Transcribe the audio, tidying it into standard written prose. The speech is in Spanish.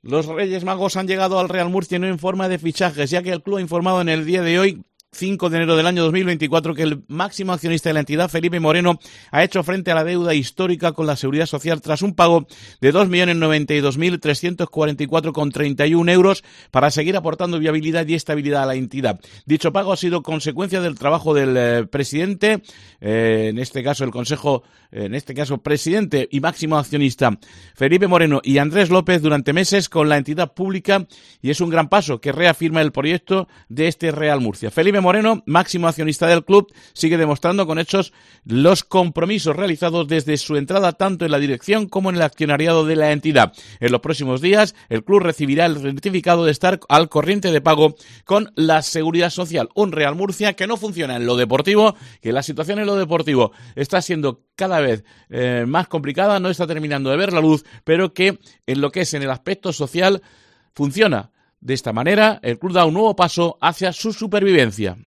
Los Reyes Magos han llegado al Real Murcia no en forma de fichajes, ya que el club ha informado en el día de hoy, 5 de enero del año 2024, que el máximo accionista de la entidad, Felipe Moreno, ha hecho frente a la deuda histórica con la Seguridad Social tras un pago de 2.092.344,31 euros para seguir aportando viabilidad y estabilidad a la entidad. Dicho pago ha sido consecuencia del trabajo del presidente, en este caso presidente y máximo accionista Felipe Moreno y Andrés López durante meses con la entidad pública, y es un gran paso que reafirma el proyecto de este Real Murcia. Felipe Moreno, máximo accionista del club, sigue demostrando con hechos los compromisos realizados desde su entrada tanto en la dirección como en el accionariado de la entidad. En los próximos días, el club recibirá el certificado de estar al corriente de pago con la Seguridad Social. Un Real Murcia que no funciona en lo deportivo, que la situación en lo deportivo está siendo cada vez más complicada, no está terminando de ver la luz, pero que en lo que es en el aspecto social funciona. De esta manera, el club da un nuevo paso hacia su supervivencia.